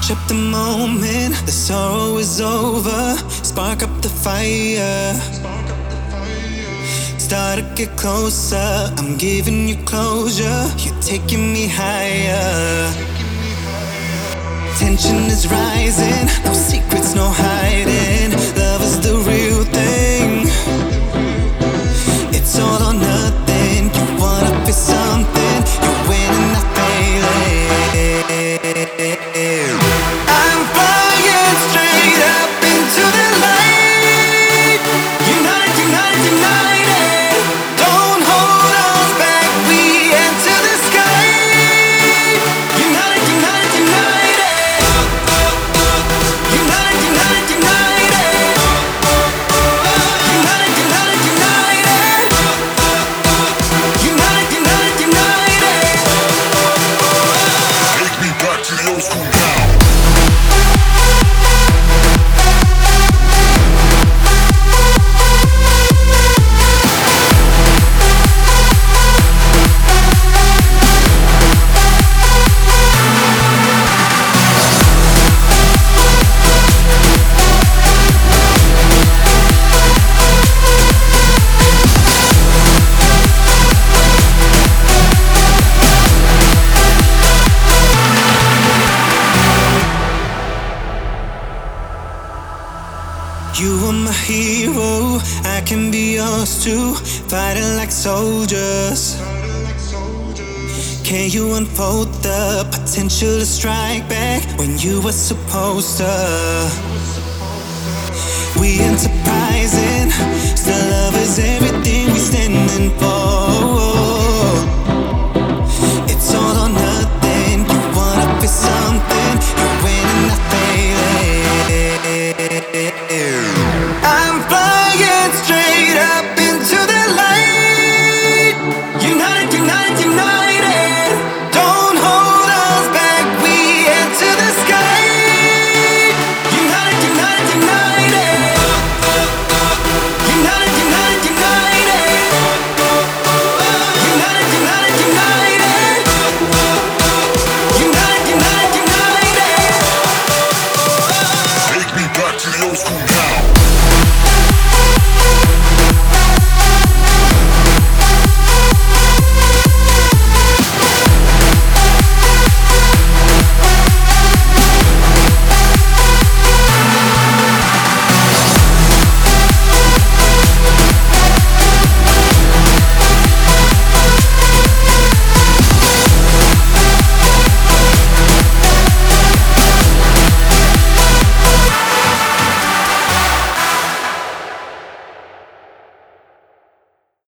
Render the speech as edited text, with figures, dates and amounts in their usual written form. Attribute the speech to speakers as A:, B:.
A: Mash up the moment, the sorrow is over. Spark up the fire. Start to get closer. I'm giving you closure. You're taking me higher. Tension is rising. No secrets, no hiding. Love is the real thing. It's all or nothing. You wanna be something. You're winning, not failing. I'm flying straight up into the light. Unite, unite, united. Don't hold us back. We enter the sky. Unite, unite, united. Unite, unite, united. Unite, unite, united. Unite, unite, united.
B: Take me back to the old school now.
A: You are my hero, I can be yours too. Fighting like soldiers. Can you unfold the potential to strike back when you were supposed to? We enterprising, still love is everything we standing for.